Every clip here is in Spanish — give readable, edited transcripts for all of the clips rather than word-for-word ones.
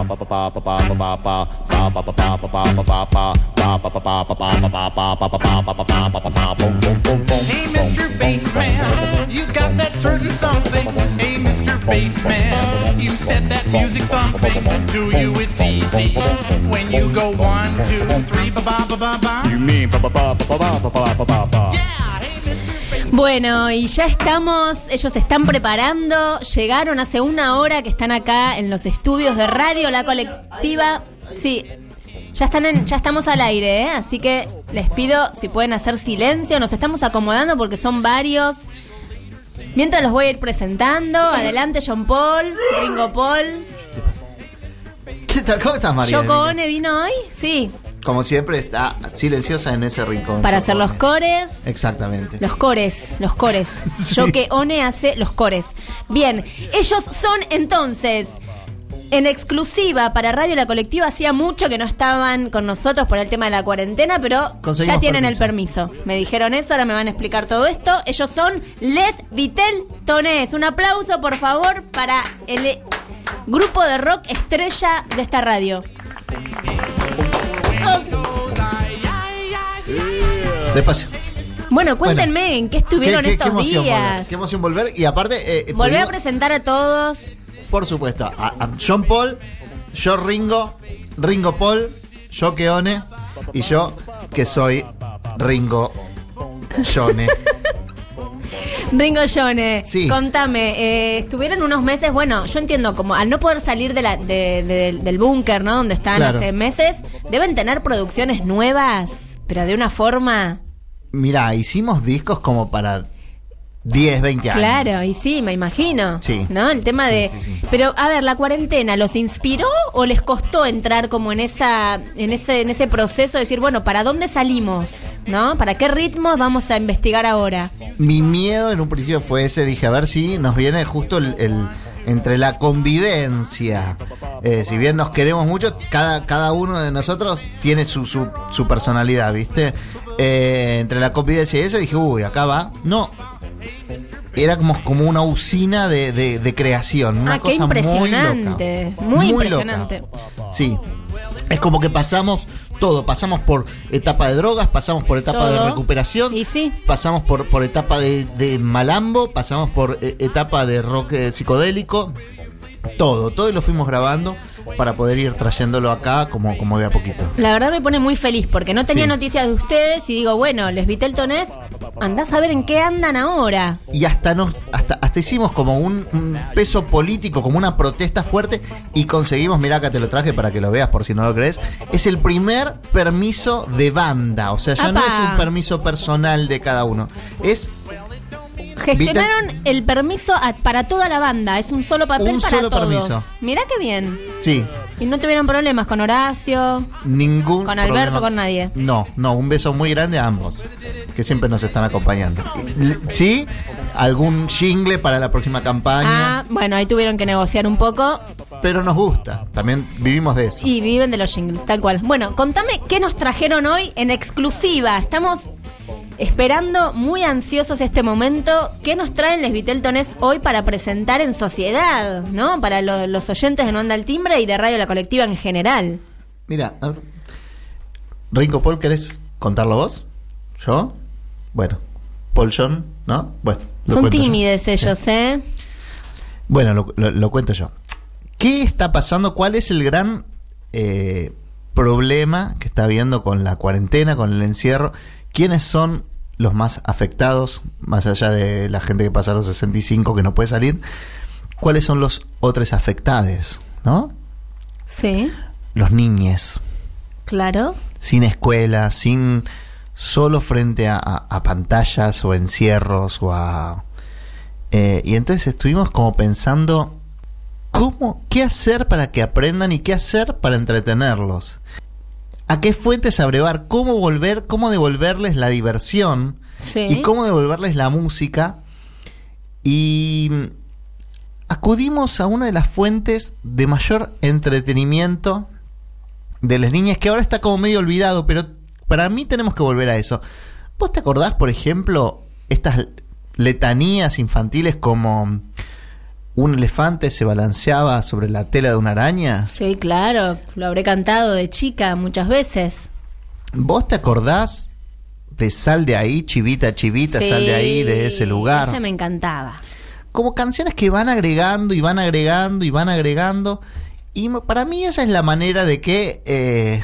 Mr. Bassman, you got that certain something. Hey, Mr. Bassman, you set that music thumping. To you it's easy when you go 1, 2, 3, ba ba ba ba ba. You mean ba ba ba ba ba ba ba ba ba ba. Yeah, hey, Mr. Bueno, y ya estamos, ellos se están preparando, llegaron hace una hora que están acá en los estudios de Radio La Colectiva. Sí, ya estamos al aire, ¿eh? Así que les pido si pueden hacer silencio, nos estamos acomodando porque son varios. Mientras los voy a ir presentando, adelante John Paul, Ringo Paul. ¿Qué tal? ¿Cómo estás, María? ¿Yoko Ono vino hoy? Sí. Como siempre, está silenciosa en ese rincón. Para hacer los cores. Exactamente. Los cores. Sí. Yoko Ono hace los cores. Bien, ellos son entonces en exclusiva para Radio La Colectiva. Hacía mucho que no estaban con nosotros por el tema de la cuarentena, pero ya tienen el permiso. Me dijeron eso, ahora me van a explicar todo esto. Ellos son Les Vitel-Tonés. Un aplauso, por favor, para el grupo de rock estrella de esta radio. Despacio. Bueno, cuéntenme en qué estuvieron estos días. Qué emoción volver. Y aparte... volver a presentar a todos. Por supuesto, a John Paul, yo Ringo Paul, yo Keone y yo que soy Ringo Yone. Ringo Yone, sí. Contame, estuvieron unos meses, bueno, yo entiendo, como al no poder salir del búnker, ¿no? Donde estaban hace meses, deben tener producciones nuevas, pero de una forma... Mirá, hicimos discos como para 10, 20 años. Claro, y sí, me imagino. Sí. ¿No? El tema de... Sí. Pero, a ver, ¿la cuarentena los inspiró o les costó entrar como en ese proceso de decir, bueno, ¿para dónde salimos? ¿No? ¿Para qué ritmos vamos a investigar ahora? Mi miedo en un principio fue ese, dije, a ver si nos viene justo el entre la convivencia. Si bien nos queremos mucho, cada uno de nosotros tiene su personalidad, ¿viste? Entre la convivencia y eso dije, uy, acá va. No. Era como una usina de creación. Una cosa qué impresionante. Muy impresionante. Loca. Sí. Es como que pasamos todo. Pasamos por etapa de drogas, pasamos por etapa de recuperación. Y sí. Pasamos por etapa de malambo, pasamos por etapa de rock psicodélico. Todo lo fuimos grabando para poder ir trayéndolo acá como de a poquito. La verdad me pone muy feliz porque no tenía noticias de ustedes y digo, bueno, Les Vitel-Tonés, andás a ver en qué andan ahora. Y hasta hicimos como un peso político, como una protesta fuerte y conseguimos, mirá acá te lo traje para que lo veas por si no lo crees, es el primer permiso de banda, o sea, ya no es un permiso personal de cada uno, es... Gestionaron el permiso para toda la banda. Es un solo papel para todos. Permiso. Mirá qué bien. Sí. Y no tuvieron problemas con Horacio. Ningún con Alberto, problema. con nadie. No, un beso muy grande a ambos, que siempre nos están acompañando. Sí, algún jingle para la próxima campaña. Bueno, ahí tuvieron que negociar un poco. Pero nos gusta, también vivimos de eso. Y viven de los jingles, tal cual. Bueno, contame qué nos trajeron hoy en exclusiva. Estamos esperando muy ansiosos este momento. ¿Qué nos traen Les Vitel-Tonés hoy para presentar en sociedad, ¿no? Para los oyentes de No Anda el Timbre y de Radio La Colectiva en general. Mira, Ringo Paul, ¿querés contarlo vos? ¿Yo? Bueno, Paul John, ¿no? Bueno, son tímides ellos, ¿eh? Bueno, lo cuento yo. ¿Qué está pasando? ¿Cuál es el gran problema que está habiendo con la cuarentena, con el encierro? ¿Quiénes son los más afectados, más allá de la gente que pasa a los 65 que no puede salir? ¿Cuáles son los otros afectados, no? Sí. Los niñes. Claro. Sin escuela, solo frente a pantallas o encierros o y entonces estuvimos como pensando ¿qué hacer para que aprendan y qué hacer para entretenerlos? ¿A qué fuentes abrevar? ¿Cómo devolverles la diversión? Sí. Y cómo devolverles la música. Y acudimos a una de las fuentes de mayor entretenimiento de las niñas, que ahora está como medio olvidado, pero para mí tenemos que volver a eso. ¿Vos te acordás, por ejemplo, estas letanías infantiles como un elefante se balanceaba sobre la tela de una araña? Sí, claro, lo habré cantado de chica muchas veces. ¿Vos te acordás de Sal de ahí, chivita, chivita, Sí, sal de ahí, de ese lugar? Ese me encantaba. Como canciones que van agregando y van agregando y van agregando. Y para mí esa es la manera de que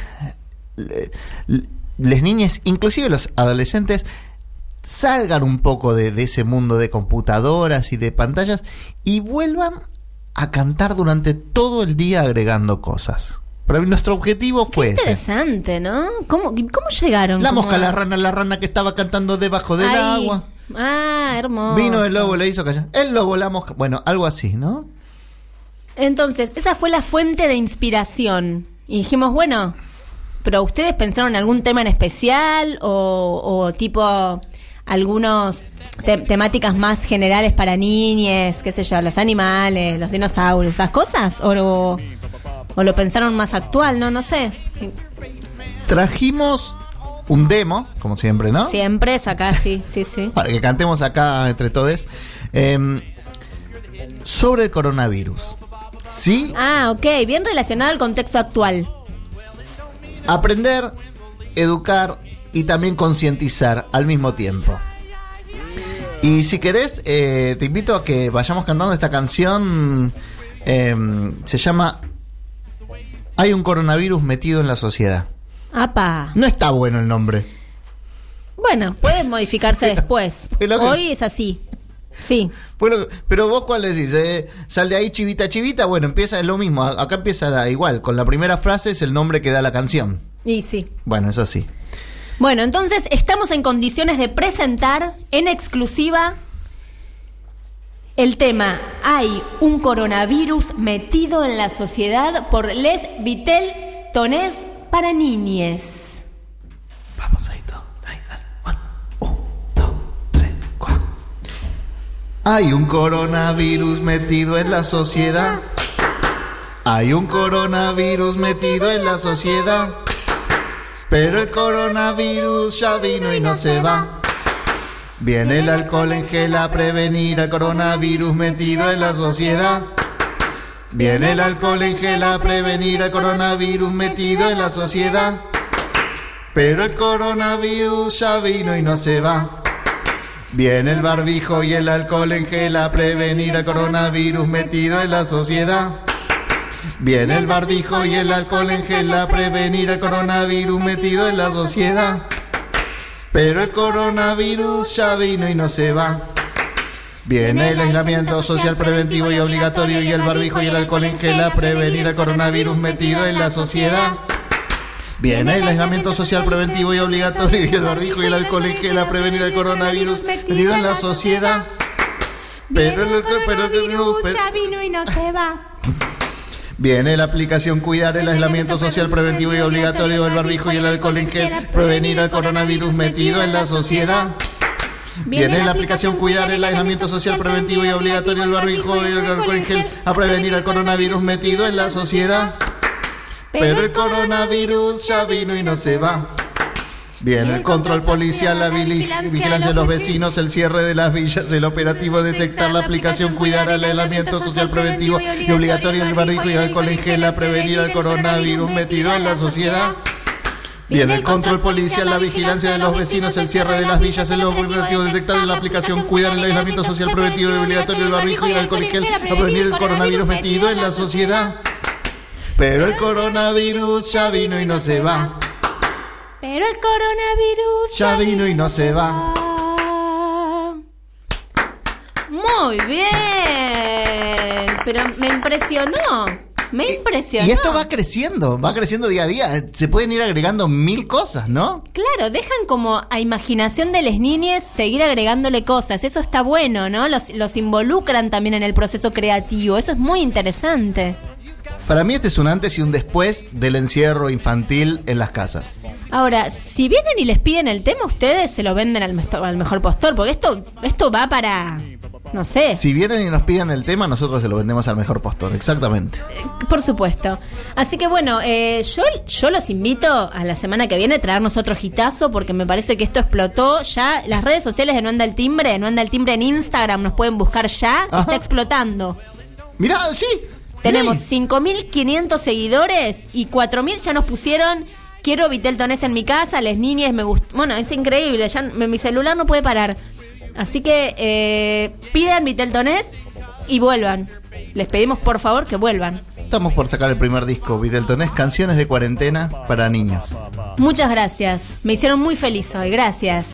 las niñas, inclusive los adolescentes, salgan un poco de ese mundo de computadoras y de pantallas y vuelvan a cantar durante todo el día agregando cosas. Para mí nuestro objetivo fue ese. Interesante, ¿no? ¿Cómo llegaron? La mosca, la rana que estaba cantando debajo del agua. Ah, hermoso. Vino el lobo, le hizo callar. El lobo, la mosca. Bueno, algo así, ¿no? Entonces, esa fue la fuente de inspiración. Y dijimos, bueno, ¿pero ustedes pensaron en algún tema en especial? ¿O tipo algunos temáticas más generales para niñes? ¿Qué sé yo? Los animales, los dinosaurios, esas cosas. ¿O lo pensaron más actual? No sé. Trajimos un demo, como siempre, ¿no? Siempre es acá, sí. Para que cantemos acá entre todos. Sobre el coronavirus. ¿Sí? Ah, ok, bien relacionado al contexto actual. Aprender, educar y también concientizar al mismo tiempo. Y si querés, te invito a que vayamos cantando esta canción. Se llama Hay un coronavirus metido en la sociedad. ¡Apa! No está bueno el nombre. Bueno, puede modificarse después. Hoy es así. Sí. Bueno, pero vos, ¿cuál decís? Sal de ahí, chivita, chivita. Bueno, empieza, es lo mismo. Acá empieza igual. Con la primera frase es el nombre que da la canción. Y sí. Bueno, es así. Bueno, entonces estamos en condiciones de presentar en exclusiva el tema Hay un coronavirus metido en la sociedad por Les Vitel Tonés para niñes. Vamos ahí todo. 1, 2, 3, 4. Hay un coronavirus metido en la sociedad. Hay un coronavirus metido en la sociedad. Pero el coronavirus ya vino y no se va. Viene el alcohol en gel a prevenir el coronavirus metido en la sociedad. Viene el alcohol en gel a prevenir el coronavirus metido en la sociedad. Pero el coronavirus ya vino y no se va. Viene el barbijo y el alcohol en gel a prevenir el coronavirus metido en la sociedad. Viene el barbijo y el alcohol en gel a prevenir el coronavirus metido en la sociedad. Pero el coronavirus ya vino y no se va. Viene el aislamiento social preventivo y obligatorio y el barbijo y el alcohol en gel a prevenir el coronavirus metido en la sociedad. Viene el aislamiento social preventivo y obligatorio y el barbijo y el alcohol en gel a prevenir el coronavirus metido en la sociedad. Pero el coronavirus ya vino y no se va. Viene la aplicación Cuidar, el aislamiento social preventivo y obligatorio, el barbijo y el alcohol en gel, prevenir el coronavirus metido en la sociedad. Viene la aplicación Cuidar, el aislamiento social preventivo y obligatorio, el barbijo y el alcohol en gel, a prevenir el coronavirus metido en la sociedad. Pero el coronavirus ya vino y no se va. Viene el control policial, la vigilancia de los vecinos, el cierre de las villas, el operativo detectar, la aplicación Cuidar, el aislamiento social preventivo y obligatorio, el barbijo y el alcohol en gel a prevenir el coronavirus metido en la sociedad. Viene el control policial, la vigilancia de los vecinos, el cierre de las villas, el operativo detectar, la aplicación Cuidar, el aislamiento social preventivo y obligatorio, el barbijo y el alcohol en gel a prevenir el coronavirus metido en la sociedad. Pero el coronavirus ya vino y no se va. Pero el coronavirus ya vino y no se va. Muy bien. Pero me impresionó. Y esto va creciendo día a día. Se pueden ir agregando 1000 cosas, ¿no? Claro, dejan como a imaginación de las niñas seguir agregándole cosas. Eso está bueno, ¿no? Los involucran también en el proceso creativo. Eso es muy interesante. Para mí este es un antes y un después del encierro infantil en las casas. Ahora, si vienen y les piden el tema, ustedes se lo venden al mejor postor, porque esto va para, no sé. Si vienen y nos piden el tema, nosotros se lo vendemos al mejor postor, exactamente. Por supuesto. Así que bueno, yo los invito a la semana que viene a traernos otro hitazo, porque me parece que esto explotó ya. Las redes sociales de No Anda el Timbre en Instagram nos pueden buscar ya. Ajá. Está explotando. Mirá, sí. Tenemos 5.500 seguidores y 4.000 ya nos pusieron... Quiero Vitel Tonés en mi casa, las niñas me gustan. Bueno, es increíble, ya mi celular no puede parar. Así que pidan Vitel Tonés y vuelvan. Les pedimos por favor que vuelvan. Estamos por sacar el primer disco, Vitel Tonés, canciones de cuarentena para niños. Muchas gracias, me hicieron muy feliz hoy, gracias.